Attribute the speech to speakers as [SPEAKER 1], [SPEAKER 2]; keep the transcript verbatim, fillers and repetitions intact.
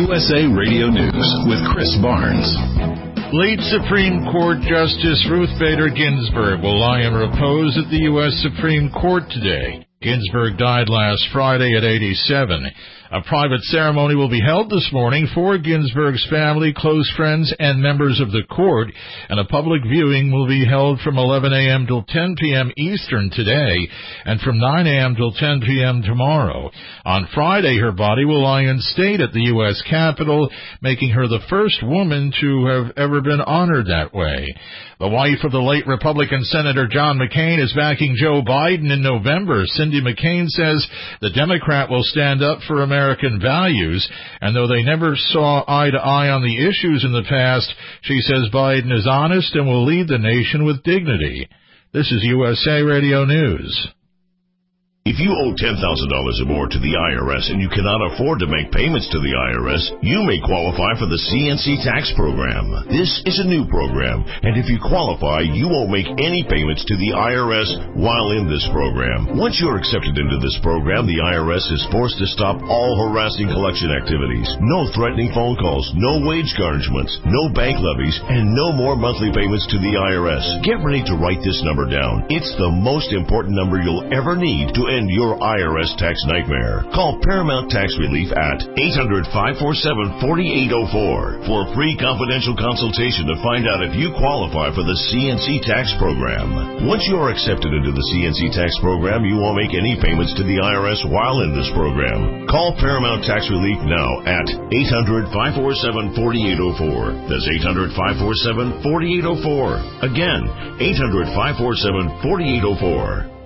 [SPEAKER 1] U S A Radio News with Chris Barnes.
[SPEAKER 2] Late Supreme Court Justice Ruth Bader Ginsburg will lie in repose at the U S Supreme Court today. Ginsburg died last Friday at eighty-seven. A private ceremony will be held this morning for Ginsburg's family, close friends, and members of the court, and a public viewing will be held from eleven a.m. till ten p.m. Eastern today, and from nine a.m. till ten p.m. tomorrow. On Friday, her body will lie in state at the U S Capitol, making her the first woman to have ever been honored that way. The wife of the late Republican Senator John McCain is backing Joe Biden in November. Cindy McCain says the Democrat will stand up for American values, and though they never saw eye to eye on the issues in the past, she says Biden is honest and will lead the nation with dignity. This is U S A Radio News.
[SPEAKER 3] If you owe ten thousand dollars or more to the I R S and you cannot afford to make payments to the I R S, you may qualify for the C N C tax program. This is a new program, and if you qualify, you won't make any payments to the I R S while in this program. Once you're accepted into this program, the I R S is forced to stop all harassing collection activities. No threatening phone calls, no wage garnishments, no bank levies, and no more monthly payments to the I R S. Get ready to write this number down. It's the most important number you'll ever need to end your I R S tax nightmare. Call Paramount Tax Relief at eight hundred, five four seven, four eight zero four for a free confidential consultation to find out if you qualify for the C N C tax program. Once you are accepted into the C N C tax program, you won't make any payments to the I R S while in this program. Call Paramount Tax Relief now at eight hundred, five four seven, four eight zero four. That's eight hundred, five four seven, four eight zero four. Again, eight hundred, five four seven, four eight zero four.